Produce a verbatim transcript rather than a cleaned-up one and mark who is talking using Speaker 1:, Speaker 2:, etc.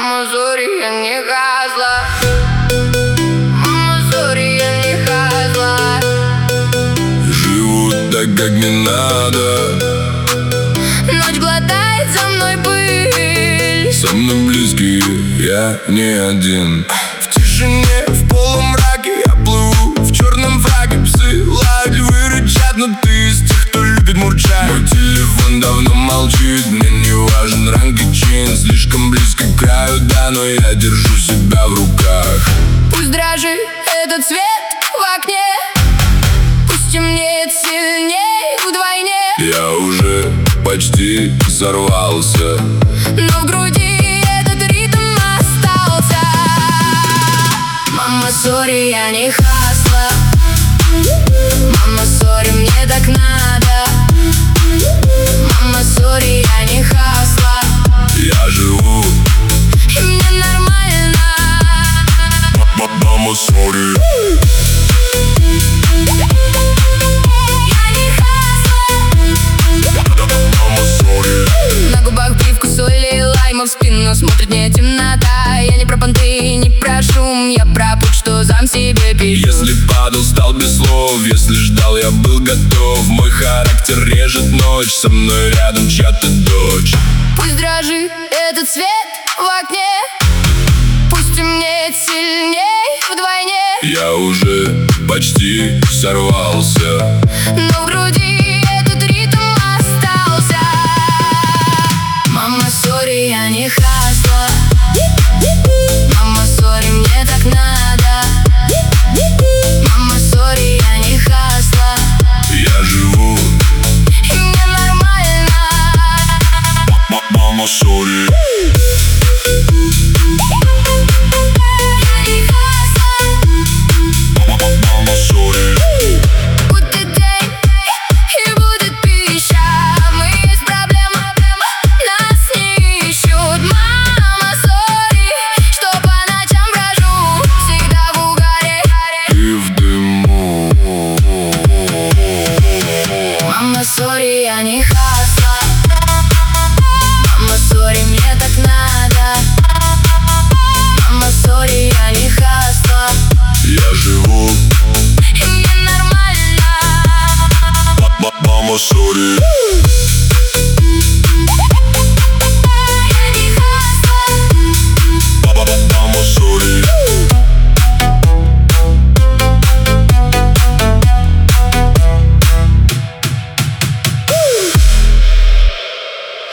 Speaker 1: Мама, сори, я не хасла. Мама, сори, я не хасла.
Speaker 2: Живу так, как не надо.
Speaker 1: Ночь глотает за мной пыль.
Speaker 2: Со мной близкие, я не один. В тишине, в полумраке я плыву в черном фраке. Псы лают, львы рычат, но ты из тех, кто любит мурчать. Мой телефон давно молчит, мне не важен ранг и чин. Слишком близко к краю, да, но я держу себя в руках.
Speaker 1: Пусть дрожит этот свет в окне, пусть темнеет сильней вдвойне.
Speaker 2: Я уже почти сорвался,
Speaker 1: но в груди этот ритм остался. Мама, сори, я не хасла. Мама, сори, мне так надо. Мама, сори, я не хасла.
Speaker 2: я живу.
Speaker 1: И мне нормально.
Speaker 2: Мама, сори.
Speaker 1: На губах привкус соли и лайма, в спину смотрит мне темнота. Я не про понты, не про шум, я про путь, что зам себе пишу.
Speaker 2: Если падал, стал без слов. Если ждал, я был готов. Мой характер режет ночь. Со мной рядом чья-то дочь.
Speaker 1: Пусть дрожит этот свет в окне, пусть темнеет сильней вдвойне.
Speaker 2: Я уже почти сорвался,
Speaker 1: но в груди этот ритм остался. Мама, сори, я не хасла. Мама, сори, мне так надо. Мама, сори, я не хасла.
Speaker 2: я живу.
Speaker 1: И мне нормально.
Speaker 2: Мама, сори.